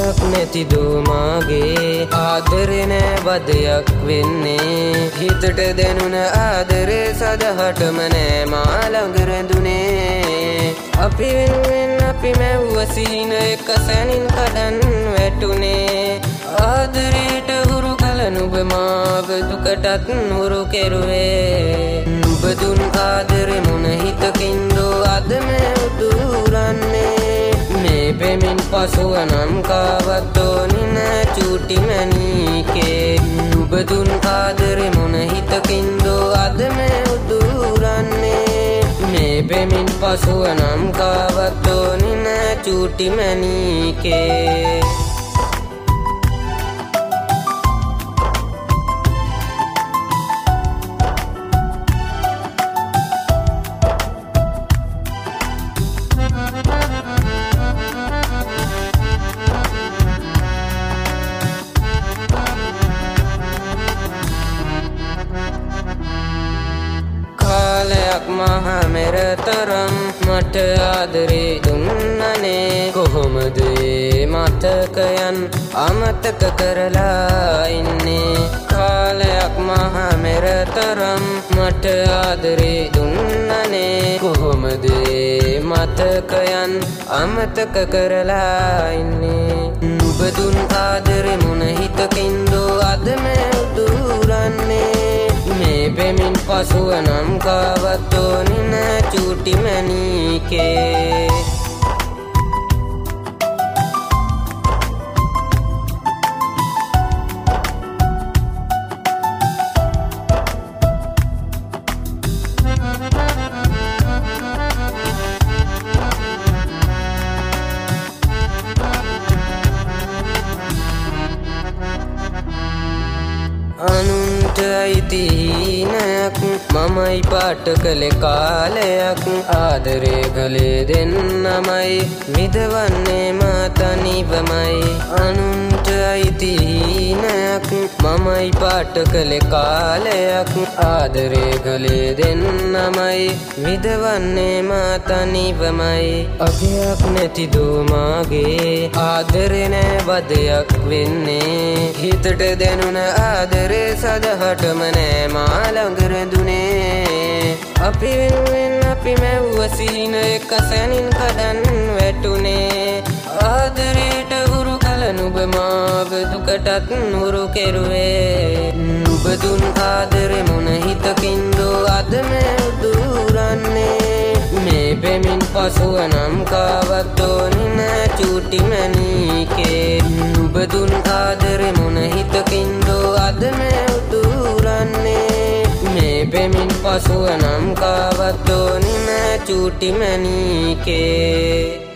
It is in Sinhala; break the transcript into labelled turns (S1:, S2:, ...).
S1: අගයක් නැති දෝමාගේ ආදරේ නෑ බදයක් වෙන්නේ හිතට දැනුණ ආදරේ සදහටම නෑ මා ළඟ රැඳුනේ අපි වෙනුවෙන් අපි මැව්ව සිහින එක සැනින් කඩන් වැටුනේ ආදරේට හුරු කල නුඹ මාව දුකටත් හුරු කෙරුවේ නුඹ දුන් ආදරේ මොන හිතකින්දෝ අද මේ උදුරන්නේ මේ පෙමින් පසුව නම් කාවත් ඕනි නෑ චූටි මැණිකේ නුඹ දුන් ආදරේ මොන හිතකින්දෝ අද මේ උදුරන්නේ මේ පෙමින් පසුව නම් කාවත් ඕනි නෑ චූටි මැණිකේ මහා මෙරතරම් මට ආදරේ දුන්නනේ කොහොමද මතකයන් අමතක කරලා ඉන්නේ කාලයක් මහා මෙරතරම් මට ආදරේ දුන්නනේ කොහොමද මතකයන් අමතක කරලා ඉන්නේ නුඹ දුන් ආදරේ මොන හිතකින්දෝ අද මේ උදුරන්නේ මේ පෙමින් පසුව නම් කාවත් ඕනි නෑ චූටි මැණිකේ අනුන්ට අයිති නයක් මමයි පාට කළේ කාලයක් ආදරේ කළේ දෙන්නමයි විදවන්නේ මා තනිවමයි අනුන්ට අයිති නයක් මමයි පාට කළේ කාලයක් ආදරේ කළේ දෙන්නමයි විදවන්නේ මා තනිවමයි අගයක් නැති දෝමාගේ ආදරේ නෑ බදයක් වෙන්නේ හිතට දැනුණ ආදරේ සදහටම නෑ මා ළඟ රැඳුනේ අපි වෙනුවෙන් අපි මැව්ව සිහින එක සැනින් කඩන් වැටුනේ ආදරේට හුරු කල නුඹ මාව දුකටත් හුරු කෙරුවේ නුඹ දුන් ආදරේ මොන හිතකින්දෝ අද මේ උදුරන්නේ මේ පෙමින් පසුව නම් කාවත් ඕනි නෑ චූටි මැණිකේ නුඹ දුන් ආදරේ මොන හිතකින්දෝ අද මේ උදුරන්නේ මේ පෙමින් පසුව නම් කාවත් ඕනි නෑ චූටි මැණිකේ